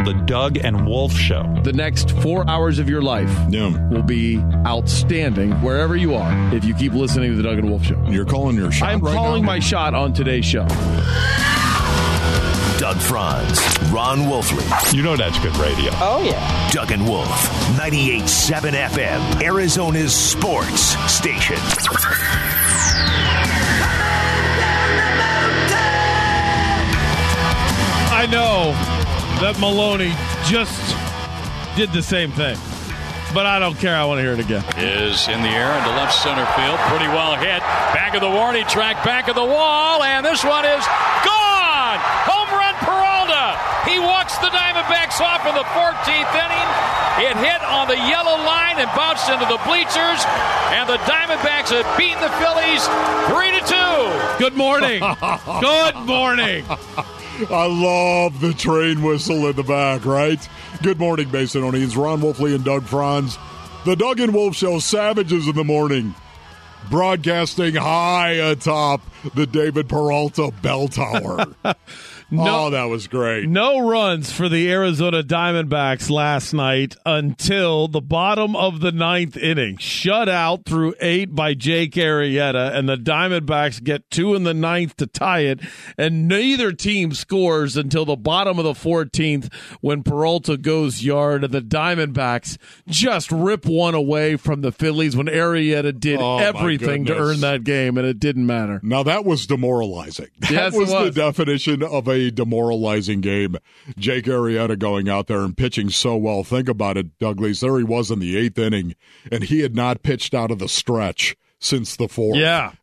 The Doug and Wolf Show. The next 4 hours of your life will be outstanding wherever you are if you keep listening to The Doug and Wolf Show. You're calling your shot. I'm calling my shot on today's show. Doug Franz, Ron Wolfley. You know that's good radio. Oh, yeah. Doug and Wolf, 98.7 FM, Arizona's sports station. I know that Maloney just did the same thing, but I don't care. I want to hear it again. Is in the air into left center field. Pretty well hit. Back of the warning track, back of the wall, and this one is gone! Home run Peralta! He walks the Diamondbacks off in the 14th inning. It hit on the yellow line and bounced into the bleachers, and the Diamondbacks have beaten the Phillies 3-2. Good morning. Good morning. I love the train whistle in the back, right? Good morning, Masononians. Ron Wolfley and Doug Franz. The Doug and Wolf Show, Savages in the Morning. Broadcasting high atop the David Peralta Bell Tower. Oh, that was great. No runs for the Arizona Diamondbacks last night until the bottom of the ninth inning. Shut out through 8 by Jake Arrieta, and the Diamondbacks get 2 in the ninth to tie it, and neither team scores until the bottom of the 14th when Peralta goes yard, and the Diamondbacks just rip one away from the Phillies when Arrieta did everything to earn that game, and it didn't matter. Now, that was demoralizing. Yes, that was it was the definition of a demoralizing game. Jake Arrieta going out there and pitching so well. Think about it, Douglas. There he was in the 8th inning, and he had not pitched out of the stretch since the 4th. Yeah.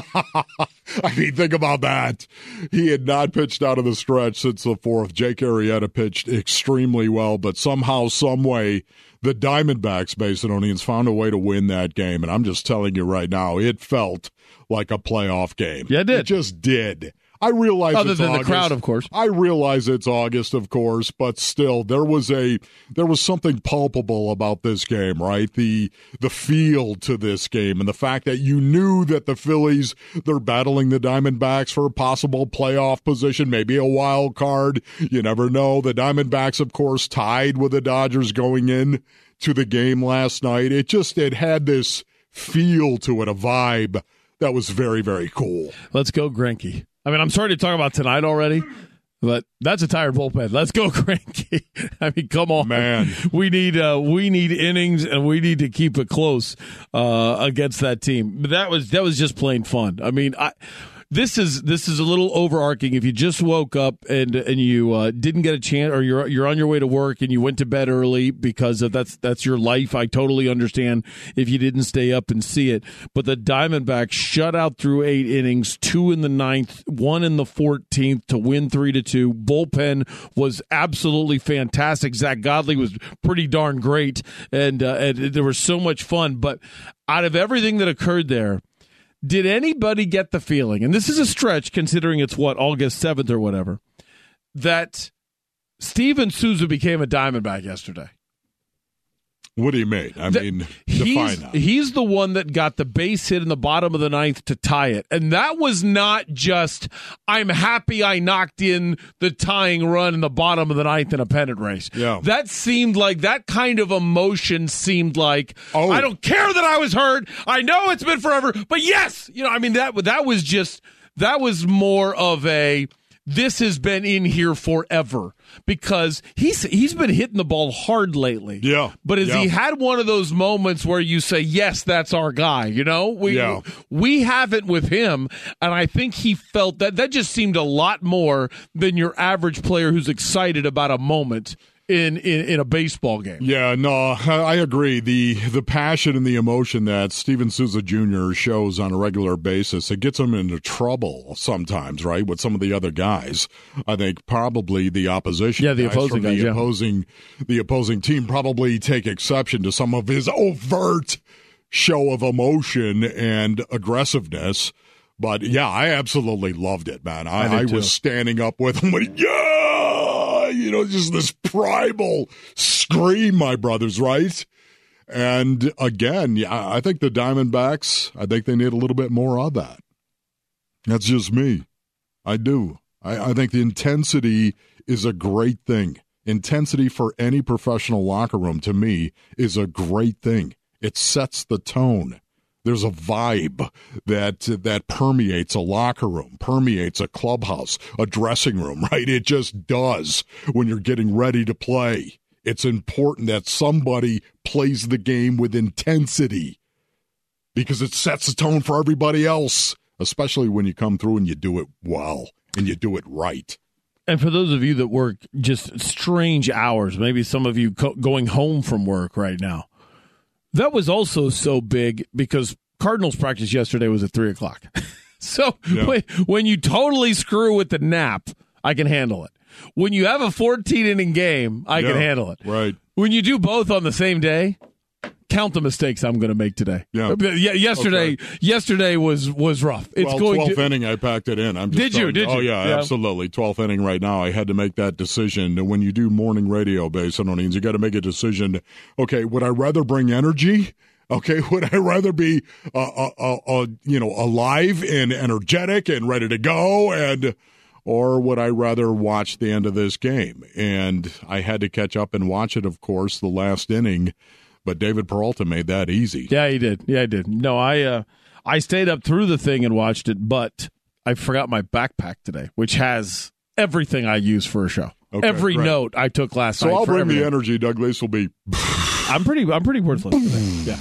I mean, think about that. He had not pitched out of the stretch since the 4th. Jake Arrieta pitched extremely well, but somehow, some way, the Diamondbacks, Masononians, found a way to win that game. And I'm just telling you right now, it felt like a playoff game. Yeah, it did. It just did. I realize other it's than August. The crowd, of course. I realize it's August, of course, but still, there was something palpable about this game, right? The feel to this game, and the fact that you knew that the Phillies, they're battling the Diamondbacks for a possible playoff position, maybe a wild card. You never know. The Diamondbacks, of course, tied with the Dodgers going in to the game last night. It had this feel to it, a vibe that was very, very cool. Let's go, Greinke. I mean, I'm sorry to talk about tonight already, but that's a tired bullpen. Let's go, Greinke. I mean, come on, man. We need innings, and we need to keep it close against that team. But that was just plain fun. I mean, This is a little overarching. If you just woke up and you didn't get a chance, or you're on your way to work and you went to bed early because of that's your life, I totally understand if you didn't stay up and see it. But the Diamondbacks shut out through 8 innings, 2 in the 9th, 1 in the 14th to win 3-2. Bullpen was absolutely fantastic. Zach Godley was pretty darn great, and there was so much fun. But out of everything that occurred there, did anybody get the feeling, and this is a stretch considering it's August 7th or whatever, that Steven Souza became a Diamondback yesterday? What do you mean? I mean, define that. He's the one that got the base hit in the bottom of the 9th to tie it. And that was not just, I'm happy I knocked in the tying run in the bottom of the 9th in a pennant race. Yeah. That seemed like, that kind of emotion seemed like, I don't care that I was hurt. I know it's been forever, but yes! I mean, that was more of a, this has been in here forever, because he's been hitting the ball hard lately. Yeah. But he had one of those moments where you say, yes, that's our guy, We haven't with him, and I think he felt that just seemed a lot more than your average player who's excited about a moment in a baseball game. Yeah, no, I agree. The passion and the emotion that Steven Souza Jr. shows on a regular basis, it gets him into trouble sometimes, right, with some of the other guys. I think probably the opposition. Yeah, the opposing guys, the opposing team probably take exception to some of his overt show of emotion and aggressiveness. But, yeah, I absolutely loved it, man. I was standing up with him, just this primal scream, my brothers, right? And again, I think the Diamondbacks, I think they need a little bit more of that. That's just me. I do. I think the intensity is a great thing Intensity for any professional locker room, to me, is a great thing. It sets the tone. There's a vibe that permeates a locker room, permeates a clubhouse, a dressing room, right? It just does when you're getting ready to play. It's important that somebody plays the game with intensity because it sets the tone for everybody else, especially when you come through and you do it well and you do it right. And for those of you that work just strange hours, maybe some of you going home from work right now, that was also so big because Cardinals practice yesterday was at 3 o'clock. So when you totally screw with the nap, I can handle it. When you have a 14-inning game, I can handle it. Right. When you do both on the same day, count the mistakes I'm going to make today. Yeah. Yesterday was rough. It's 12th inning, I packed it in. Did you? Oh, yeah, absolutely. 12th inning right now. I had to make that decision. When you do morning radio, based on O'Neill's, you got to make a decision. Okay, would I rather bring energy? Okay, would I rather be, alive and energetic and ready to go, or would I rather watch the end of this game? And I had to catch up and watch it, of course, the last inning. But David Peralta made that easy. Yeah, he did. No, I stayed up through the thing and watched it, but I forgot my backpack today, which has everything I use for a show. Okay, every note I took last night. So I'll bring everything. The energy. Douglas will be. I'm pretty worthless today. Yeah.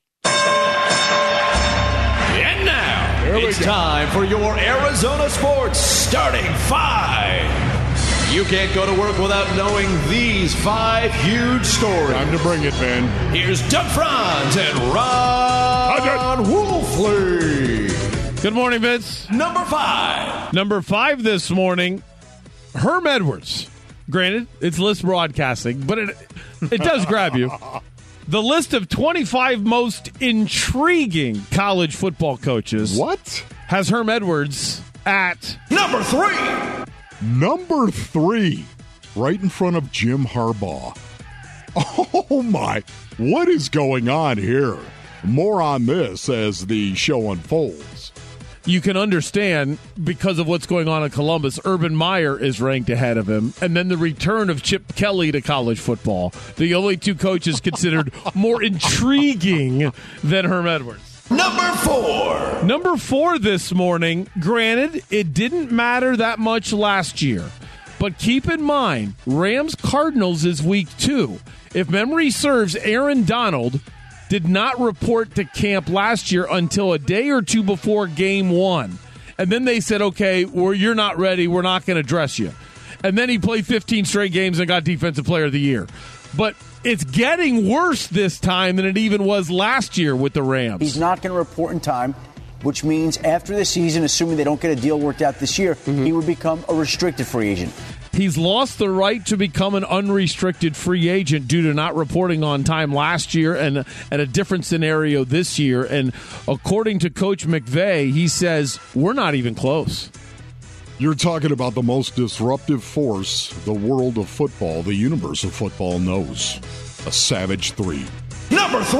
And now it's time for your Arizona Sports Starting Five. You can't go to work without knowing these 5 huge stories. Time to bring it, man. Here's Doug Franz and Ron Wolfley. Good morning, Vince. Number 5. Number 5 this morning, Herm Edwards. Granted, it's list broadcasting, but it does grab you. The list of 25 most intriguing college football coaches. What? Has Herm Edwards at number 3. Number 3, right in front of Jim Harbaugh. Oh, my. What is going on here? More on this as the show unfolds. You can understand, because of what's going on in Columbus, Urban Meyer is ranked ahead of him, and then the return of Chip Kelly to college football. The only 2 coaches considered more intriguing than Herm Edwards. Number 4 this morning. Granted, it didn't matter that much last year, but keep in mind, Rams-Cardinals is week 2. If memory serves, Aaron Donald did not report to camp last year until a day or 2 before game 1. And then they said, okay, you're not ready. We're not going to dress you. And then he played 15 straight games and got Defensive Player of the Year. But it's getting worse this time than it even was last year with the Rams. He's not going to report in time, which means after the season, assuming they don't get a deal worked out this year, he would become a restricted free agent. He's lost the right to become an unrestricted free agent due to not reporting on time last year and a different scenario this year. And according to Coach McVay, he says, we're not even close. You're talking about the most disruptive force the world of football, the universe of football knows. A savage 3. Number 3.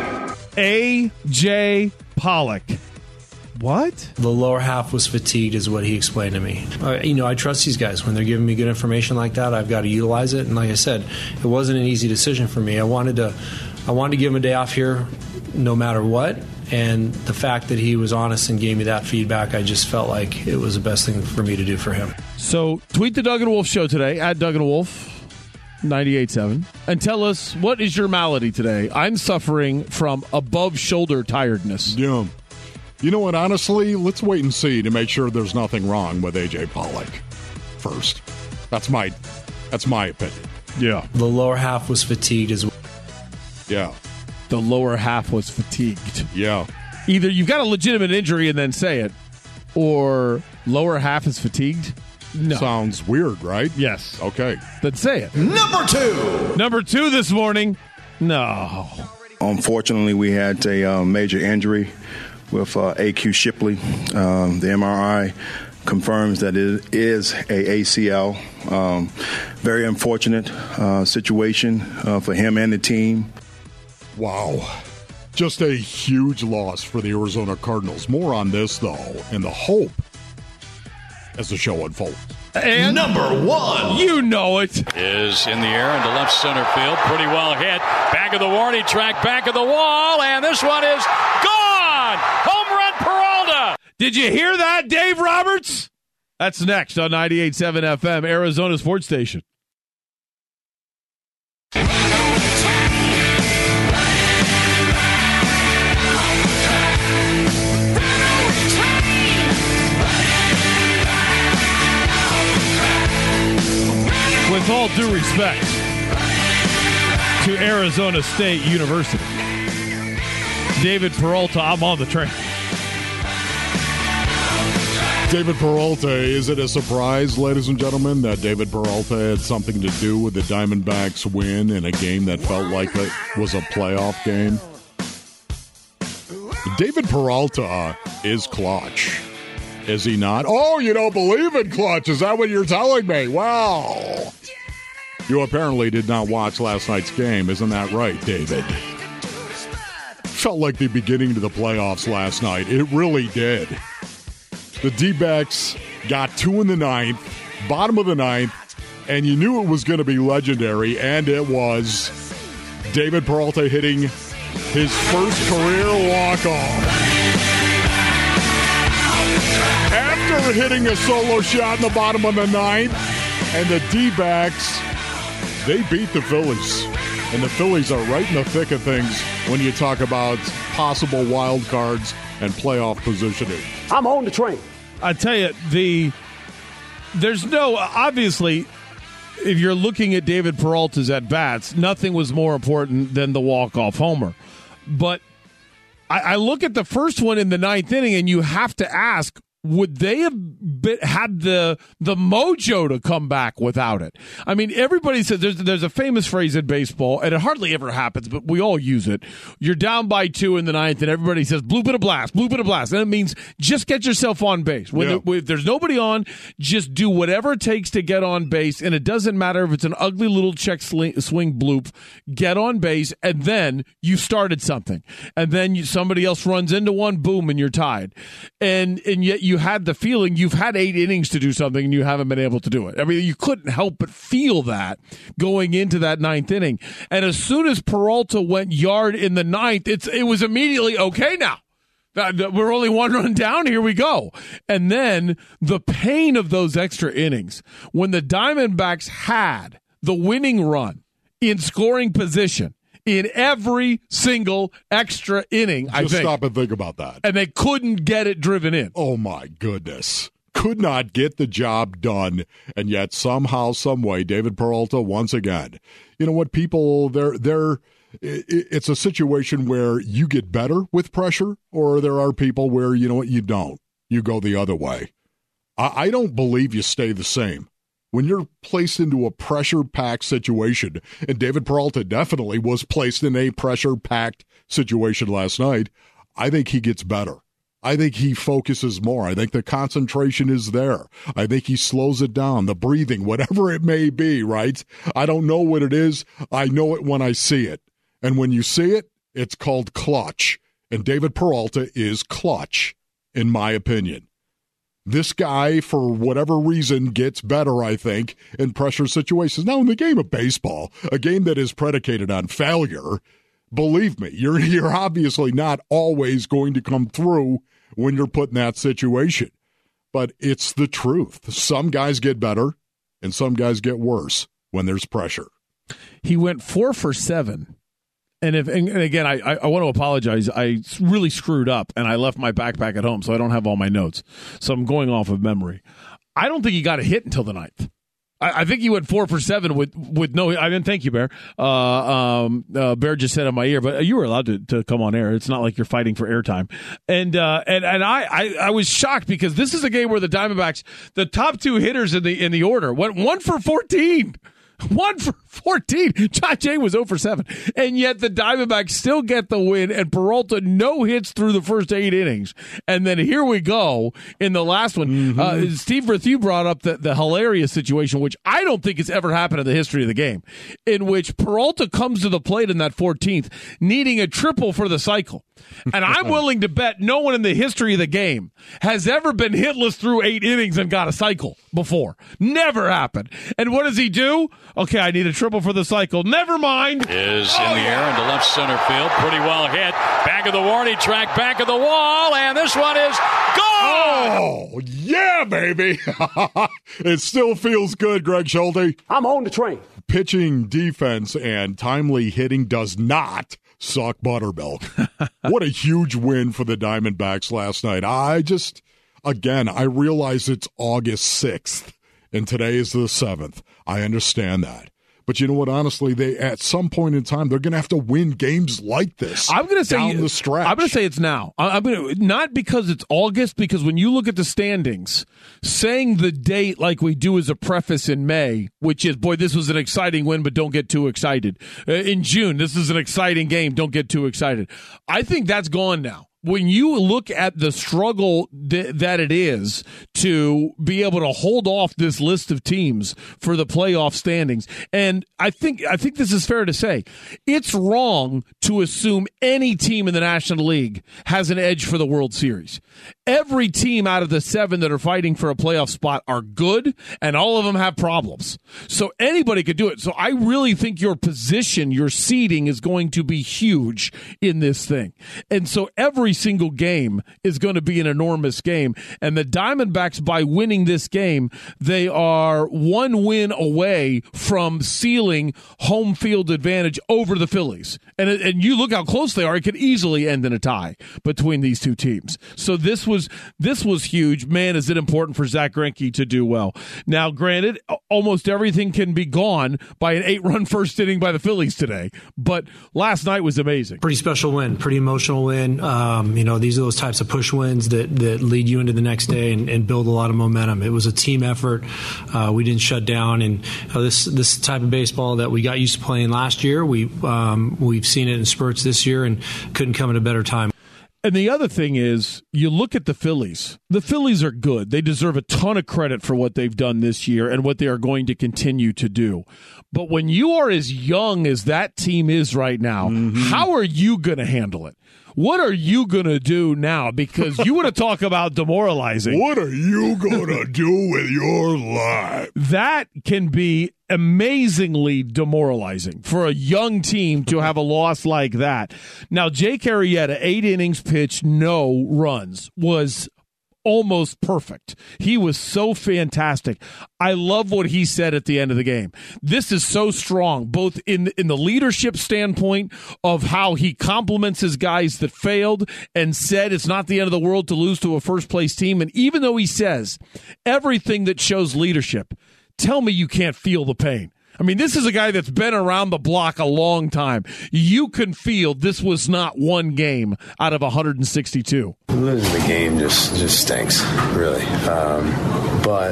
A.J. Pollock. What? The lower half was fatigued is what he explained to me. I trust these guys. When they're giving me good information like that, I've got to utilize it. And like I said, it wasn't an easy decision for me. I wanted to give him a day off here no matter what. And the fact that he was honest and gave me that feedback, I just felt like it was the best thing for me to do for him. So tweet the Doug and Wolf Show today, at Doug and Wolf 98.7, and tell us, what is your malady today? I'm suffering from above-shoulder tiredness. Yeah. You know what, honestly, let's wait and see to make sure there's nothing wrong with A.J. Pollock first. That's my opinion. Yeah. The lower half was fatigued as well. Yeah. The lower half was fatigued. Yeah. Either you've got a legitimate injury and then say it, or lower half is fatigued. No. Sounds weird, right? Yes. Okay. Then say it. Number 2 this morning. No. Unfortunately, we had a major injury with A.Q. Shipley. The MRI confirms that it is a ACL. Very unfortunate situation for him and the team. Wow. Just a huge loss for the Arizona Cardinals. More on this, though, and the hope as the show unfolds. And number 1. You know it. Is in the air into left center field. Pretty well hit. Back of the warning track, back of the wall, and this one is gone! Home run Peralta! Did you hear that, Dave Roberts? That's next on 98.7 FM, Arizona Sports Station. With all due respect to Arizona State University, David Peralta, I'm on the train. David Peralta, is it a surprise, ladies and gentlemen, that David Peralta had something to do with the Diamondbacks' win in a game that felt like it was a playoff game? David Peralta is clutch, is he not? Oh, you don't believe in clutch, is that what you're telling me? Wow. You apparently did not watch last night's game, isn't that right, David? Felt like the beginning to the playoffs last night. It really did. The D-backs got 2 in the 9th, bottom of the 9th, and you knew it was going to be legendary, and it was. David Peralta hitting his first career walk-off. After hitting a solo shot in the bottom of the 9th, and the D-backs, they beat the Phillies. And the Phillies are right in the thick of things when you talk about possible wild cards and playoff positioning. I'm on the train. I tell you, there's no, obviously, if you're looking at David Peralta's at-bats, nothing was more important than the walk-off homer. But I look at the first one in the 9th inning, and you have to ask, would they have had the mojo to come back without it? I mean, everybody says there's a famous phrase in baseball, and it hardly ever happens, but we all use it. You're down by 2 in the 9th, and everybody says, blue bit of blast. And it means just get yourself on base. If there's nobody on, just do whatever it takes to get on base, and it doesn't matter if it's an ugly little check swing bloop. Get on base, and then you started something. And then somebody else runs into one, boom, and you're tied. And yet you had the feeling you've had 8 innings to do something and you haven't been able to do it. I mean, you couldn't help but feel that going into that 9th inning. And as soon as Peralta went yard in the 9th, it was immediately, okay, now we're only 1 run down. Here we go. And then the pain of those extra innings when the Diamondbacks had the winning run in scoring position in every single extra inning, I think. Just stop and think about that. And they couldn't get it driven in. Oh, my goodness. Could not get the job done. And yet, somehow, some way, David Peralta, once again. You know what, people, it's a situation where you get better with pressure, or there are people where, you know what, you don't. You go the other way. I don't believe you stay the same. When you're placed into a pressure-packed situation, and David Peralta definitely was placed in a pressure-packed situation last night, I think he gets better. I think he focuses more. I think the concentration is there. I think he slows it down, the breathing, whatever it may be, right? I don't know what it is. I know it when I see it. And when you see it, it's called clutch. And David Peralta is clutch, in my opinion. This guy, for whatever reason, gets better, I think, in pressure situations. Now, in the game of baseball, a game that is predicated on failure, believe me, you're obviously not always going to come through when you're put in that situation. But it's the truth. Some guys get better, and some guys get worse when there's pressure. He went 4 for 7. And again, I want to apologize. I really screwed up, and I left my backpack at home, so I don't have all my notes. So I'm going off of memory. I don't think he got a hit until the 9th. I think he went 4 for 7 with no. I mean, thank you, Bear. Bear just said in my ear, but you were allowed to come on air. It's not like you're fighting for airtime. And I was shocked because this is a game where the Diamondbacks, the top 2 hitters in the order, went 1 for 14. 1 for 14. Josh Jay was 0 for 7. And yet the Diamondbacks still get the win, and Peralta no hits through the first 8 innings. And then here we go in the last one. Steve Verthew brought up the hilarious situation, which I don't think has ever happened in the history of the game, in which Peralta comes to the plate in that 14th, needing a triple for the cycle. And I'm willing to bet no one in the history of the game has ever been hitless through 8 innings and got a cycle before. Never happened. And what does he do? Okay, I need a triple for the cycle. Never mind. Is in the air into left center field. Pretty well hit. Back of the warning track, back of the wall, and this one is gone! Oh, yeah, baby. It still feels good, Greg Schulte. I'm on the train. Pitching, defense, and timely hitting does not suck buttermilk. What a huge win for the Diamondbacks last night. I realize it's August 6th, and today is the 7th. I understand that. But you know what? Honestly, they at some point in time they're going to have to win games like this. I'm going to say down the stretch. I'm going to say it's now. I'm going to not because it's August, because when you look at the standings, saying the date like we do as a preface in May, which is, boy, this was an exciting win, but don't get too excited. In June, this is an exciting game. Don't get too excited. I think that's gone now. When you look at the struggle that it is to be able to hold off this list of teams for the playoff standings, and I think this is fair to say, it's wrong to assume any team in the National League has an edge for the World Series. Every team out of the 7 that are fighting for a playoff spot are good, and all of them have problems. So anybody could do it. So I really think your position, your seeding is going to be huge in this thing. And so every single game is going to be an enormous game. And the Diamondbacks, by winning this game, they are 1 win away from sealing home field advantage over the Phillies. And you look how close they are. It could easily end in a tie between these two teams. So this was huge. Man, is it important for Zach Greinke to do well. Now, granted, almost everything can be gone by an 8-run first inning by the Phillies today. But last night was amazing. Pretty special win, pretty emotional win. These are those types of push wins that lead you into the next day and build a lot of momentum. It was a team effort. We didn't shut down. And this type of baseball that we got used to playing last year, we've seen it in spurts this year and couldn't come at a better time. And the other thing is, you look at the Phillies. The Phillies are good. They deserve a ton of credit for what they've done this year and what they are going to continue to do. But when you are as young as that team is right now, how are you going to handle it? What are you going to do now? Because you want to talk about demoralizing. What are you going to do with your life? That can be amazingly demoralizing for a young team to have a loss like that. Now, Jake Arrieta, 8 innings pitched, no runs, was almost perfect. He was so fantastic. I love what he said at the end of the game. This is so strong, both in the leadership standpoint of how he compliments his guys that failed and said it's not the end of the world to lose to a first-place team. And even though he says everything that shows leadership, tell me you can't feel the pain. I mean, this is a guy that's been around the block a long time. You can feel this was not one game out of 162. Losing the game just stinks, really. But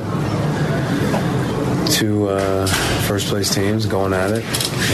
2 first-place teams going at it.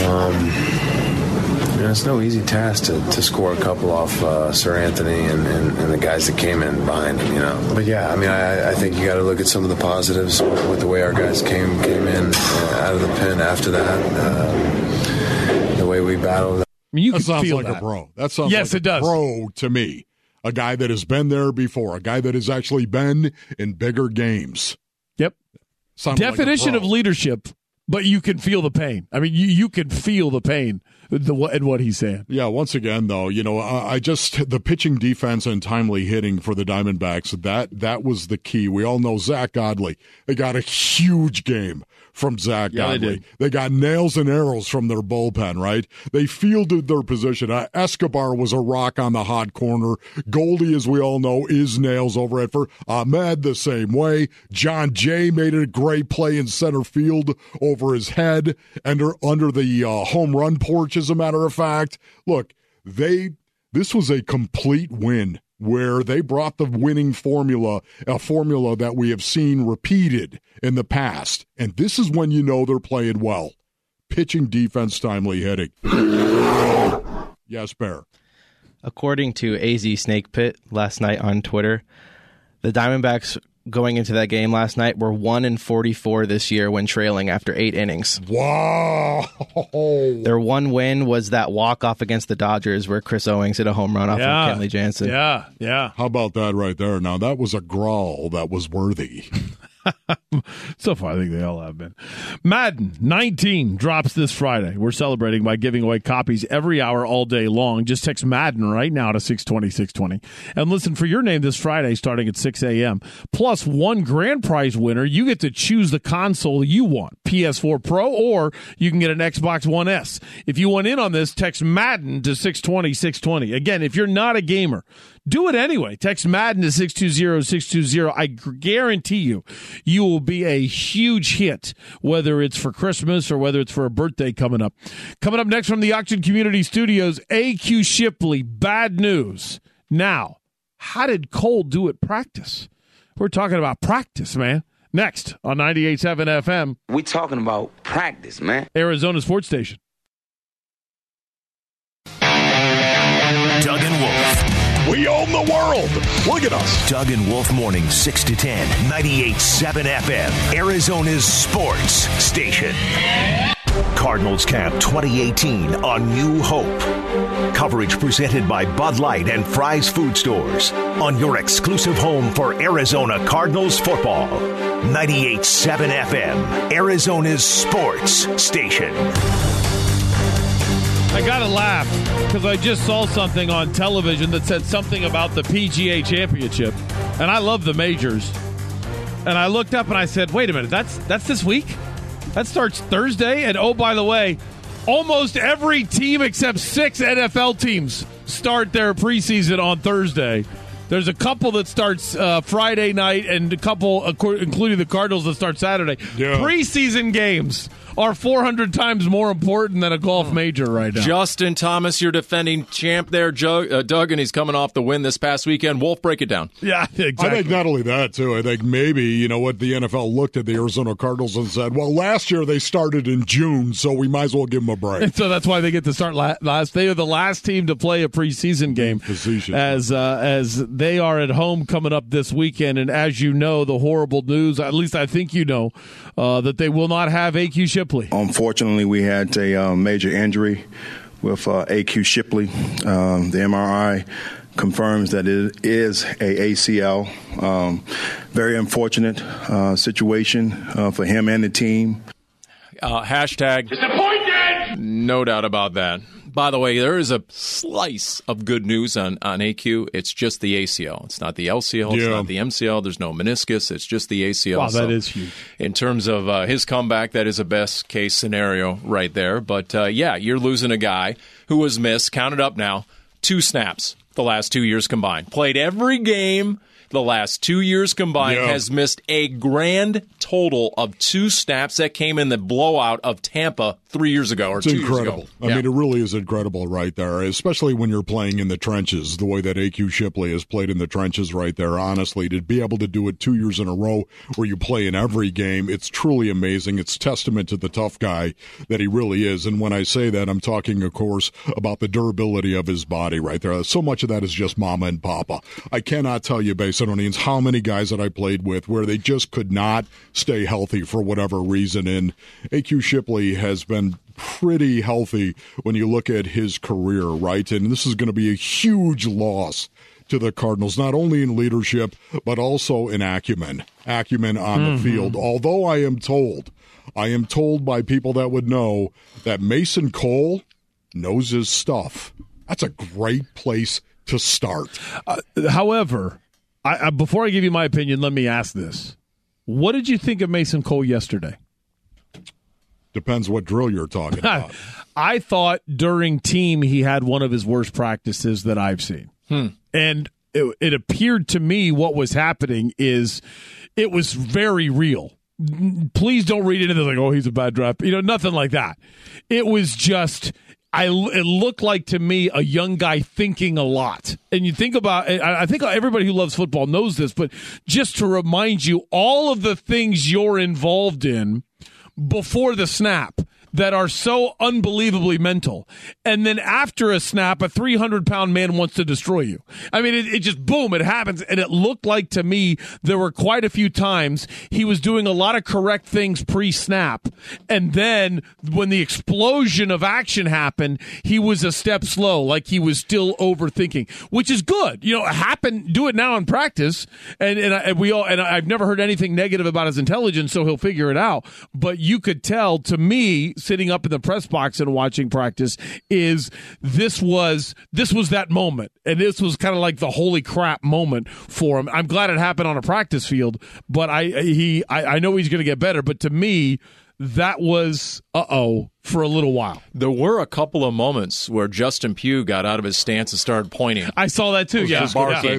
It's no easy task to score a couple off Sir Anthony and the guys that came in behind him, But yeah, I think you got to look at some of the positives with the way our guys came in out of the pen after that, the way we battled. You can that sounds feel like that. a pro. That sounds yes, like it does. A pro to me. A guy that has been there before. A guy that has actually been in bigger games. Yep. Sounded Definition like of leadership, but you can feel the pain. I mean, you can feel the pain in what he's saying. Yeah, once again, though, the pitching defense and timely hitting for the Diamondbacks, that was the key. We all know Zach Godley. They got a huge game from Zach Godley. They got nails and arrows from their bullpen, right? They fielded their position. Escobar was a rock on the hot corner. Goldie, as we all know, is nails over at first. Ahmed the same way. John Jay made a great play in center field over his head and under the home run porch, as a matter of fact. Look, this was a complete win where they brought the winning formula, a formula that we have seen repeated in the past. And this is when you know they're playing well. pitching, defense, timely hitting. Yes, Bear. According to AZ Snake Pit last night on Twitter, the Diamondbacks going into that game last night were 1-44 this year when trailing after 8 innings. Wow. Their one win was that walk-off against the Dodgers where Chris Owings hit a home run off of Kenley Jansen. Yeah. How about that right there? Now, that was a growl that was worthy. So far, I think they all have been. Madden 19 drops this Friday. We're celebrating by giving away copies every hour all day long. Just text Madden right now to 620-620. And listen for your name this Friday starting at 6 a.m. Plus, one grand prize winner, you get to choose the console you want, PS4 Pro, or you can get an Xbox One S. If you want in on this, text Madden to 620-620. Again, if you're not a gamer, do it anyway. Text Madden to 620-620. I guarantee you will be a huge hit, whether it's for Christmas or whether it's for a birthday coming up. Coming up next from the Auction Community Studios, AQ Shipley, bad news. Now, how did Cole do at practice? We're talking about practice, man. Next on 98.7 FM. We talking about practice, man. Arizona Sports Station. Doug and Wolf. We own the world. Look at us. Doug and Wolf morning, 6 to 10, 98.7 FM, Arizona's sports station. Cardinals Camp 2018 on New Hope. Coverage presented by Bud Light and Fry's Food Stores on your exclusive home for Arizona Cardinals football. 98.7 FM, Arizona's sports station. I gotta laugh because I just saw something on television that said something about the PGA Championship, and I love the majors. And I looked up and I said, "Wait a minute, that's this week? That starts Thursday." And oh, by the way, almost every team except 6 NFL teams start their preseason on Thursday. There's a couple that starts Friday night, and a couple, including the Cardinals, that start Saturday. Yeah. Preseason games are 400 times more important than a golf major right now. Justin Thomas, your defending champ there, Doug, and he's coming off the win this past weekend. Wolf, break it down. Yeah, exactly. I think not only that, too. I think maybe, what the NFL looked at the Arizona Cardinals and said, well, last year they started in June, so we might as well give them a break. And so that's why they get to start last. They are the last team to play a preseason game as they are at home coming up this weekend. And as you know, the horrible news, at least I think you know, that they will not have AQ Shipley. Unfortunately, we had a major injury with AQ Shipley. The MRI confirms that it is a ACL. Very unfortunate situation for him and the team. Hashtag disappointed. No doubt about that. By the way, there is a slice of good news on AQ. It's just the ACL. It's not the LCL. It's not the MCL. There's no meniscus. It's just the ACL. Wow, that is huge. In terms of his comeback, that is a best-case scenario right there. But, you're losing a guy who has missed, counted up now, 2 snaps the last 2 years combined. Played every game the last 2 years combined, has missed a grand total of 2 snaps. That came in the blowout of Tampa 3 years ago, or it's 2 incredible. years ago. I mean, it really is incredible right there, especially when you're playing in the trenches, the way that AQ Shipley has played in the trenches right there. Honestly, to be able to do it 2 years in a row where you play in every game, it's truly amazing. It's testament to the tough guy that he really is. And when I say that, I'm talking, of course, about the durability of his body right there. So much of that is just mama and papa. I cannot tell you, Basinonians, how many guys that I played with where they just could not stay healthy for whatever reason. And AQ Shipley has been pretty healthy when you look at his career, right? And this is going to be a huge loss to the Cardinals, not only in leadership, but also in acumen on the field. Although I am told by people that would know that Mason Cole knows his stuff. That's a great place to start. However, before I give you my opinion, let me ask this. What did you think of Mason Cole yesterday? Depends what drill you're talking about. I thought during team he had one of his worst practices that I've seen. And it appeared to me what was happening is it was very real. Please don't read into this like, oh, he's a bad draft. Nothing like that. It was just... it looked like to me a young guy thinking a lot. And you think about, I think everybody who loves football knows this, but just to remind you, all of the things you're involved in before the snap, that are so unbelievably mental. And then after a snap, a 300-pound man wants to destroy you. I mean, it just, boom, it happens. And it looked like to me there were quite a few times he was doing a lot of correct things pre-snap. And then when the explosion of action happened, he was a step slow, like he was still overthinking, which is good. You know, do it now in practice. And I've never heard anything negative about his intelligence, so he'll figure it out. But you could tell, to me, sitting up in the press box and watching practice, is this was that moment, and this was kind of like the holy crap moment for him. I'm glad it happened on a practice field, but I know he's going to get better. But to me, that was for a little while. There were a couple of moments where Justin Pugh got out of his stance and started pointing. I saw that too. I was just going to say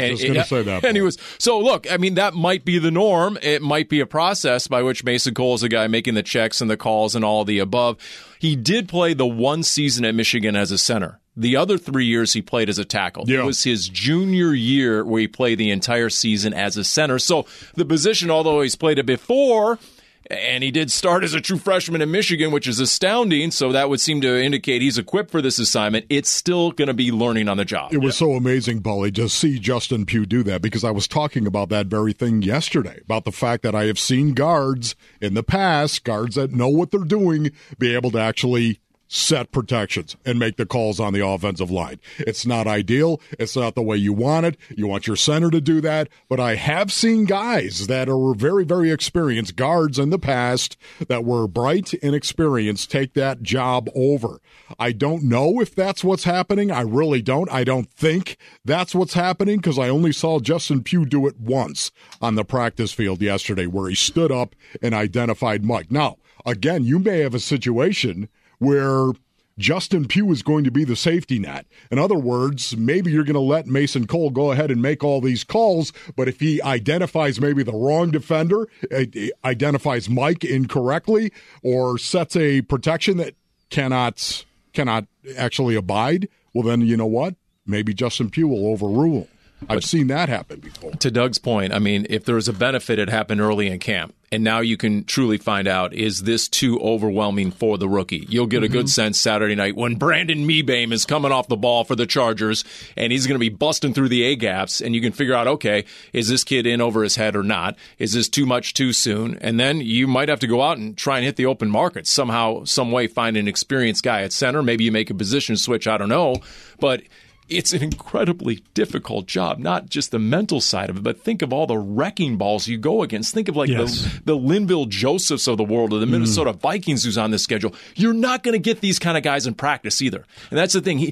that. And he was, so look, I mean, that might be the norm. It might be a process by which Mason Cole is a guy making the checks and the calls and all the above. He did play the one season at Michigan as a center. The other 3 years he played as a tackle. Yeah. It was his junior year where he played the entire season as a center. So the position, although he's played it before, and he did start as a true freshman in Michigan, which is astounding, so that would seem to indicate he's equipped for this assignment. It's still going to be learning on the job. It was so amazing, Bully, to see Justin Pugh do that, because I was talking about that very thing yesterday, about the fact that I have seen guards in the past, guards that know what they're doing, be able to actually set protections and make the calls on the offensive line. It's not ideal. It's not the way you want it. You want your center to do that. But I have seen guys that are very, very experienced guards in the past that were bright and experienced take that job over. I don't know if that's what's happening. I really don't. I don't think that's what's happening, because I only saw Justin Pugh do it once on the practice field yesterday, where he stood up and identified Mike. Now, again, you may have a situation where Justin Pugh is going to be the safety net. In other words, maybe you're going to let Mason Cole go ahead and make all these calls, but if he identifies maybe the wrong defender, identifies Mike incorrectly, or sets a protection that cannot actually abide, well, then you know what? Maybe Justin Pugh will overrule. I've seen that happen before. To Doug's point, I mean, if there was a benefit, it happened early in camp. And now you can truly find out, is this too overwhelming for the rookie? You'll get a good sense Saturday night when Brandon Mebane is coming off the ball for the Chargers, and he's going to be busting through the A-gaps, and you can figure out, okay, is this kid in over his head or not? Is this too much too soon? And then you might have to go out and try and hit the open market somehow, some way, find an experienced guy at center. Maybe you make a position switch, I don't know. But it's an incredibly difficult job, not just the mental side of it, but think of all the wrecking balls you go against. Think of like the Linville Josephs of the world, or the Minnesota Vikings who's on this schedule. You're not going to get these kind of guys in practice either. And that's the thing.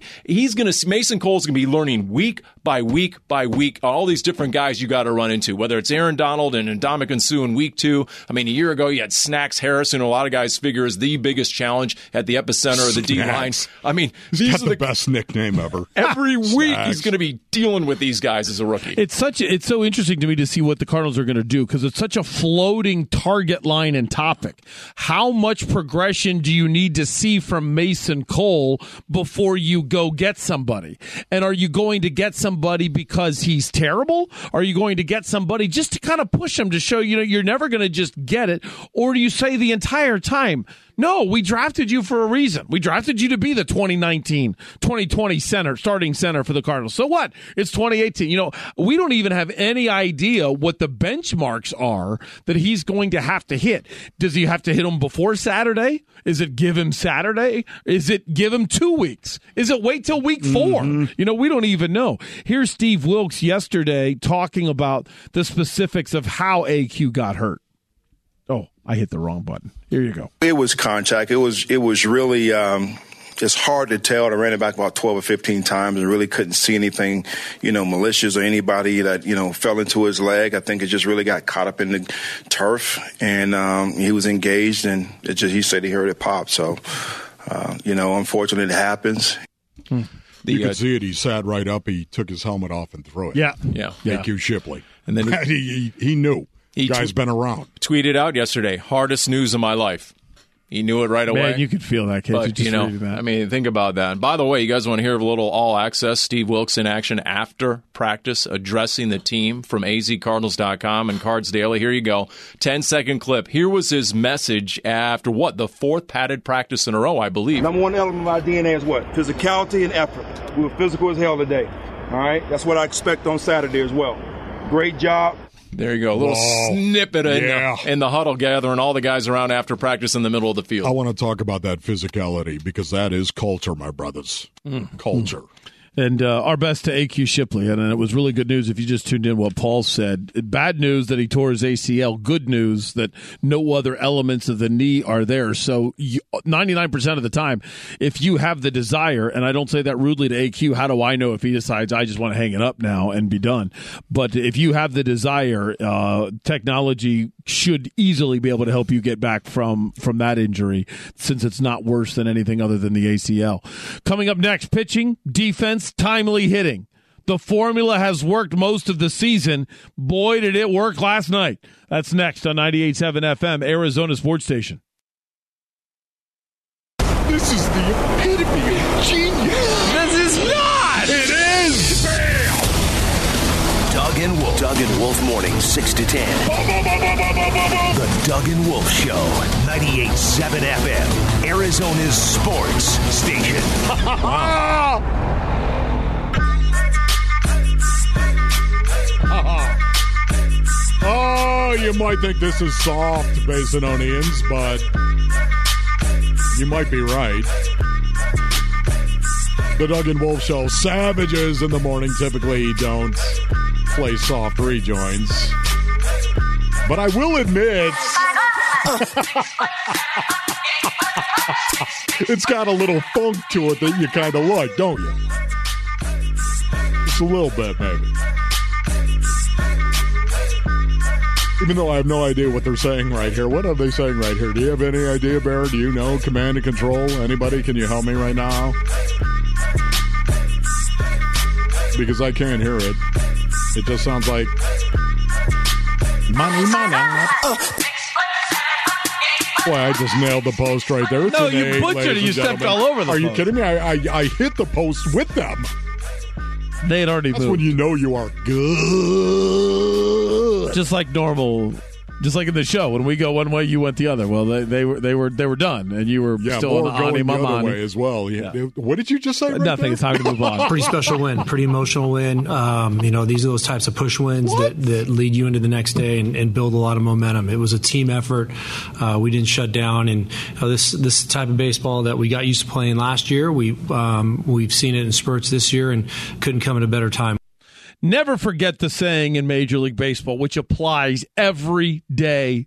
Mason Cole's going to be learning week by week by week all these different guys you got to run into, whether it's Aaron Donald and Ndamukong Suh in week 2. I mean, a year ago you had Snacks Harrison, who a lot of guys figure is the biggest challenge at the epicenter of the D-line. I mean, he's got the best nickname ever. Every week he's going to be dealing with these guys as a rookie. It's so interesting to me to see what the Cardinals are going to do, because it's such a floating target line and topic. How much progression do you need to see from Mason Cole before you go get somebody? And are you going to get somebody because he's terrible? Are you going to get somebody just to kind of push him to show you're never going to just get it? Or do you say the entire time, no, we drafted you for a reason. We drafted you to be the 2019-2020 starting center for the Cardinals. So what? It's 2018. We don't even have any idea what the benchmarks are that he's going to have to hit. Does he have to hit them before Saturday? Is it give him Saturday? Is it give him 2 weeks? Is it wait till week 4? We don't even know. Here's Steve Wilks yesterday talking about the specifics of how AQ got hurt. Oh, I hit the wrong button. Here you go. It was contact. It was really it's hard to tell. I ran it back about 12 or 15 times and really couldn't see anything, malicious or anybody that, fell into his leg. I think it just really got caught up in the turf, and he was engaged, and he said he heard it pop. So, unfortunately it happens. You could see it. He sat right up. He took his helmet off and threw it. Yeah. AQ Shipley. And then he knew. Guy's been around. Tweeted out yesterday, hardest news of my life. He knew it right away. Man, you could feel that, kid. But, reading that. I mean, think about that. And by the way, you guys want to hear a little all-access Steve Wilkes in action after practice addressing the team from azcardinals.com and Cards Daily. Here you go. 10-second clip. Here was his message after, the fourth padded practice in a row, I believe. Number one element of our DNA is what? Physicality and effort. We were physical as hell today. All right? That's what I expect on Saturday as well. Great job. There you go. A little snippet in the huddle gathering all the guys around after practice in the middle of the field. I want to talk about that physicality because that is culture, my brothers. Culture. And our best to AQ Shipley. And it was really good news if you just tuned in what Paul said. Bad news that he tore his ACL. Good news that no other elements of the knee are there. So 99% of the time, if you have the desire, and I don't say that rudely to AQ, how do I know if he decides I just want to hang it up now and be done? But if you have the desire, technology should easily be able to help you get back from that injury since it's not worse than anything other than the ACL. Coming up next, pitching, defense, timely hitting. The formula has worked most of the season. Boy, did it work last night. That's next on 98.7 FM, Arizona Sports Station. This is the epitome of genius. This is not. It is. Doug and Wolf morning, 6 to 10. The Doug and Wolf Show, 98.7 FM, Arizona's sports station. Oh, you might think this is soft, Basinonians, but you might be right. The Doug and Wolf Show, savages in the morning typically don't play soft rejoins. But I will admit, it's got a little funk to it that you kind of like, don't you? Just a little bit, maybe. Even though I have no idea what they're saying right here. What are they saying right here? Do you have any idea, Bear? Do you know command and control? Anybody? Can you help me right now? Because I can't hear it. It just sounds like money. Boy, I just nailed the post right there. It's no, you butchered it. You stepped all over the post. Are you kidding me? I hit the post with them. They had already That's moved. when you know you are good. Just like normal. Just like in the show, when we go one way, you went the other. Well, they were done, and you were still on the other way as well. Yeah. What did you just say? Right Nothing. There? It's time to move on. Pretty special win, pretty emotional win. These are those types of push wins that lead you into the next day and build a lot of momentum. It was a team effort. We didn't shut down, and this type of baseball that we got used to playing last year, we've seen it in spurts this year, and couldn't come at a better time. Never forget the saying in Major League Baseball, which applies every day,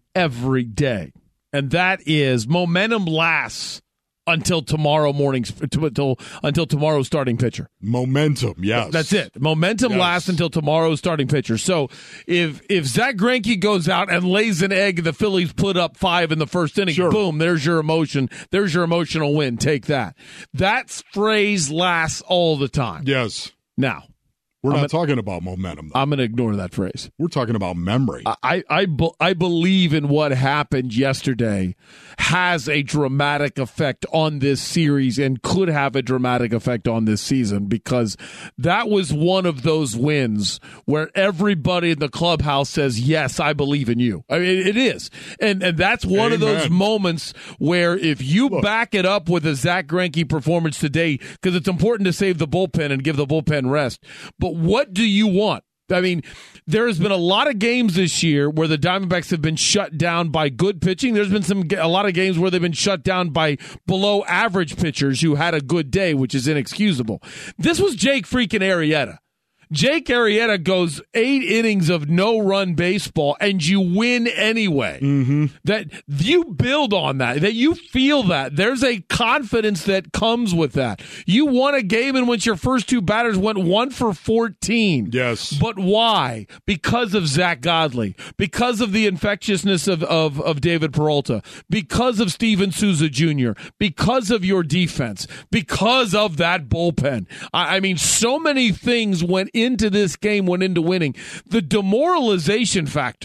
and that is momentum lasts until tomorrow morning's until tomorrow's starting pitcher. Momentum, yes, that's it. Momentum lasts until tomorrow's starting pitcher. So if Zach Greinke goes out and lays an egg, the Phillies put up 5 in the first inning. Sure. Boom, there's your emotion. There's your emotional win. Take that. That phrase lasts all the time. Yes. Now. We're not talking about momentum, though. I'm going to ignore that phrase. We're talking about memory. I believe in what happened yesterday has a dramatic effect on this series and could have a dramatic effect on this season because that was one of those wins where everybody in the clubhouse says, yes, I believe in you. I mean, it is. And that's one of those moments where if you back it up with a Zach Greinke performance today, because it's important to save the bullpen and give the bullpen rest, but what do you want? I mean, there has been a lot of games this year where the Diamondbacks have been shut down by good pitching. There's been a lot of games where they've been shut down by below average pitchers who had a good day, which is inexcusable. This was Jake freaking Arrieta. Jake Arrieta goes 8 innings of no-run baseball, and you win anyway. Mm-hmm. That you build on that you feel that. There's a confidence that comes with that. You won a game in which your first 2 batters went 1 for 14. Yes. But why? Because of Zach Godley. Because of the infectiousness of David Peralta. Because of Steven Souza Jr. Because of your defense. Because of that bullpen. I mean, so many things went into this game, went into winning. The demoralization factor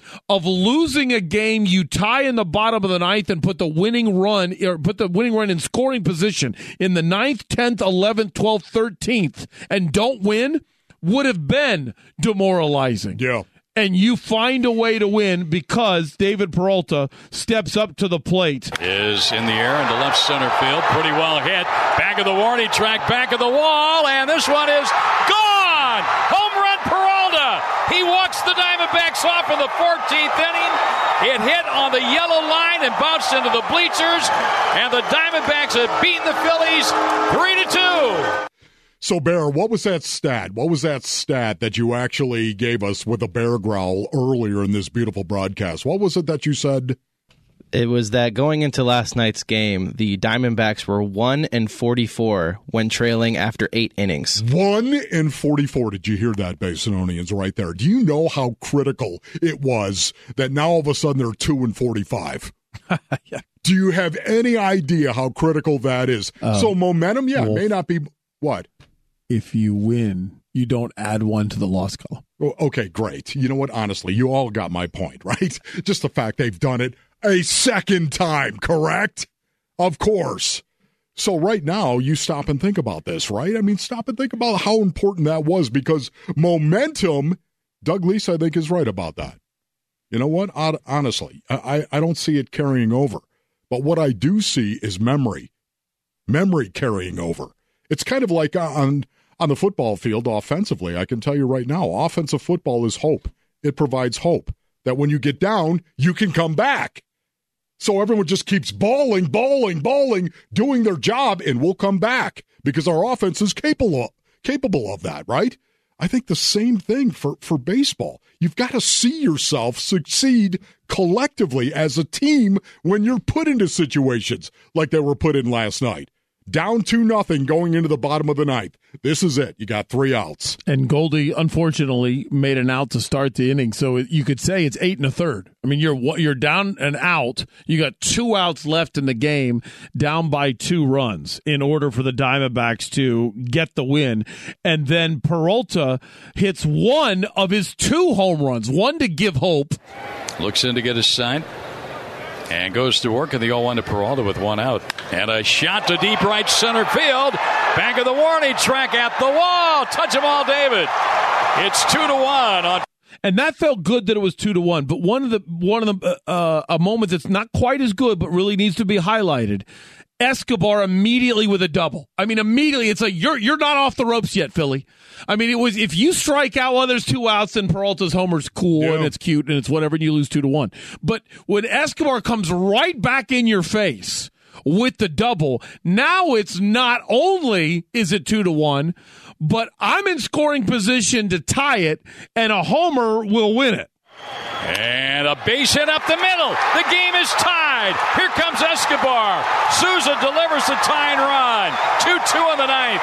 of losing a game you tie in the bottom of the ninth and put the winning run in scoring position in the 9th, 10th, 11th, 12th, 13th and don't win would have been demoralizing. Yeah. And you find a way to win because David Peralta steps up to the plate. Is in the air into left center field. Pretty well hit. Back of the warning track, back of the wall, and this one is gone! Home run Peralta! He walks the Diamondbacks off in the 14th inning. It hit on the yellow line and bounced into the bleachers, and the Diamondbacks have beaten the Phillies 3-2. So, Bear, what was that stat? What was that stat that you actually gave us with a bear growl earlier in this beautiful broadcast? What was it that you said? It was that going into last night's game, the Diamondbacks were 1-44 when trailing after 8 innings. 1-44. Did you hear that, Basinonians, right there? Do you know how critical it was that now all of a sudden they're 2-45? Yeah. Do you have any idea how critical that is? So momentum, it may not be what? If you win, you don't add one to the loss column. Okay, great. You know what? Honestly, you all got my point, right? Just the fact they've done it a second time, correct? Of course. So right now, you stop and think about this, right? I mean, stop and think about how important that was because momentum, Doug Leese, I think, is right about that. You know what? Honestly, I don't see it carrying over. But what I do see is memory carrying over. It's kind of like on the football field offensively. I can tell you right now, offensive football is hope. It provides hope that when you get down, you can come back. So everyone just keeps balling, doing their job, and we'll come back because our offense is capable of that, right? I think the same thing for baseball. You've got to see yourself succeed collectively as a team when you're put into situations like they were put in last night. Down 2-0 going into the bottom of the ninth. This is it. You got 3 outs. And Goldie, unfortunately, made an out to start the inning, so you could say it's 8 1/3. I mean, you're down an out. You got 2 outs left in the game, down by 2 runs in order for the Diamondbacks to get the win. And then Peralta hits one of his 2 home runs, one to give hope. Looks in to get his sign. And goes to work in the 0-1 to Peralta with 1 out. And a shot to deep right center field. Back of the warning track at the wall. Touch him all, David. It's 2-1. And that felt good that it was 2-1. But one of the a moment that's not quite as good, but really needs to be highlighted. Escobar immediately with a double. I mean, immediately it's like you're not off the ropes yet, Philly. I mean, it was if you strike out while there's 2 outs, then Peralta's homer's cool and it's cute and it's whatever, and you lose 2-1. But when Escobar comes right back in your face with the double, now it's not only is it 2-1, but I'm in scoring position to tie it, and a homer will win it. And a base hit up the middle. The game is tied. Here comes Escobar. Souza delivers the tying run. 2-2 in the ninth.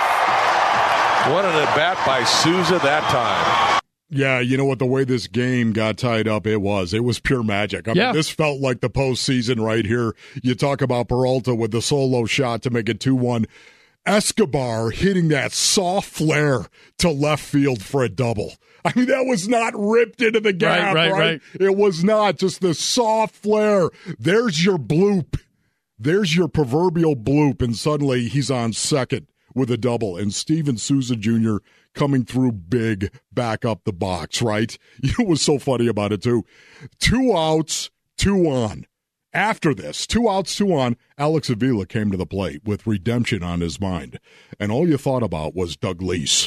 What an at-bat by Souza that time. Yeah, you know what? The way this game got tied up, it was pure magic. I mean, this felt like the postseason right here. You talk about Peralta with the solo shot to make it 2-1. Escobar hitting that soft flare to left field for a double. I mean, that was not ripped into the gap, right? It was not. Just the soft flare. There's your bloop. There's your proverbial bloop, and suddenly he's on second with a double. And Steven Souza Jr. coming through big back up the box, right? You know what was so funny about it, too? 2 outs, 2 on. After this, 2 outs, 2 on, Alex Avila came to the plate with redemption on his mind. And all you thought about was Doug Leese.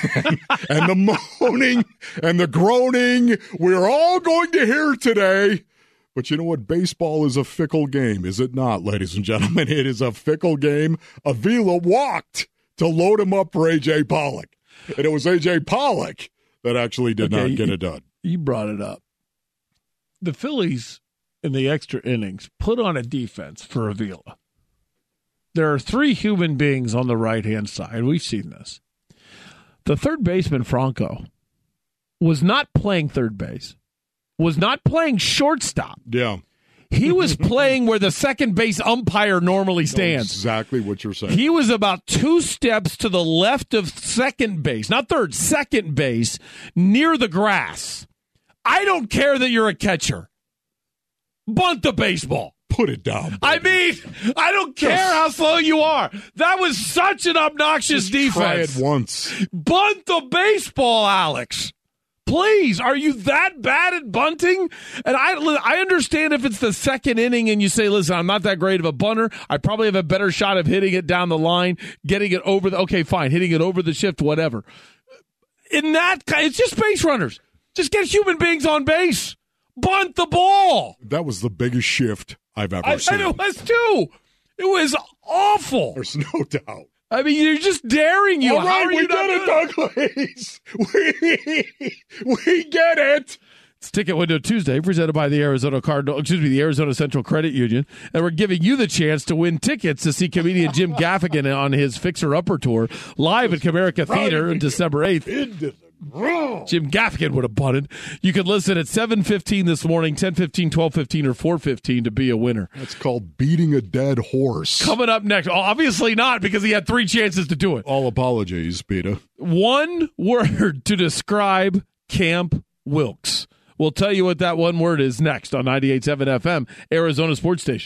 and the moaning and the groaning we're all going to hear today. But you know what? Baseball is a fickle game, is it not, ladies and gentlemen? It is a fickle game. Avila walked to load him up for A.J. Pollock. And it was A.J. Pollock that actually did not get it done. You brought it up. The Phillies in the extra innings put on a defense for Avila. There are 3 human beings on the right-hand side. We've seen this. The third baseman, Franco, was not playing third base, was not playing shortstop. Yeah. He was playing where the second base umpire normally stands. Exactly what you're saying. He was about 2 steps to the left of second base, not third, second base, near the grass. I don't care that you're a catcher. Bunt the baseball. Put it down. I mean, I don't care how slow you are. That was such an obnoxious defense. Try it once. Bunt the baseball, Alex. Please, are you that bad at bunting? And I understand if it's the second inning and you say, listen, I'm not that great of a bunter. I probably have a better shot of hitting it down the line, getting it over okay, fine, hitting it over the shift, whatever. In that, it's just base runners. Just get human beings on base. Bunt the ball. That was the biggest shift I've ever seen. And it was too. It was awful. There's no doubt. I mean, you're just daring you. All right, we get it, Douglas. We get it. It's Ticket Window Tuesday, presented by the the Arizona Central Credit Union, and we're giving you the chance to win tickets to see comedian Jim Gaffigan on his Fixer Upper tour live at Comerica Theater on December 8th. Jim Gaffigan would have bunted. You can listen at 7:15 this morning, 10:15, 12:15, or 4:15 to be a winner. That's called beating a dead horse. Coming up next, obviously not, because he had 3 chances to do it. All apologies, Peter. One word to describe Camp Wilkes. We'll tell you what that one word is next on 98.7 FM, Arizona Sports Station.